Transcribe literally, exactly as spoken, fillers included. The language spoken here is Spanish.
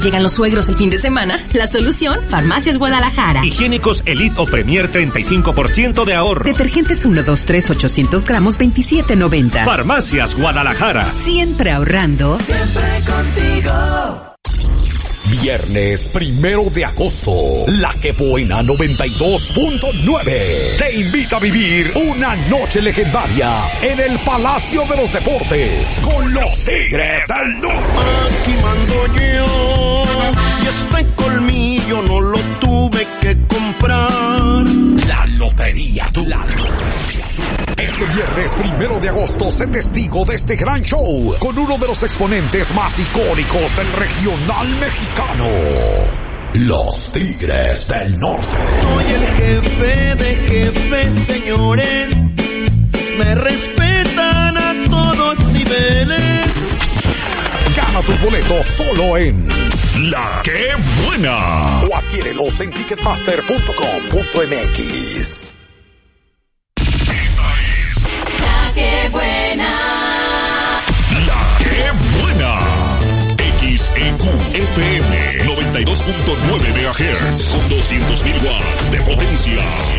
Llegan los suegros el fin de semana. La solución, Farmacias Guadalajara. Higiénicos Elite o Premier, treinta y cinco por ciento de ahorro. Detergentes uno, dos, tres, ochocientos gramos, veintisiete noventa. Farmacias Guadalajara. Siempre ahorrando. Siempre contigo. Viernes primero de agosto, La Que Buena noventa y dos punto nueve te invita a vivir una noche legendaria en el Palacio de los Deportes con los Tigres del Norte. Aquí mando yo y este colmillo no lo tuve que comprar. La Lotería Tu. La Lotería Tu. Este viernes primero de agosto, sé testigo de este gran show con uno de los exponentes más icónicos del regional mexicano, los Tigres del Norte. Soy el jefe de jefes, señores. Me respetan a todos niveles. Gana tus boletos solo en La Que Buena. O adquiérelos en ticketmaster punto com punto m x. La Que Buena. La Que Buena. X E Q F M noventa y dos punto nueve megahertz con doscientos mil watts de potencia.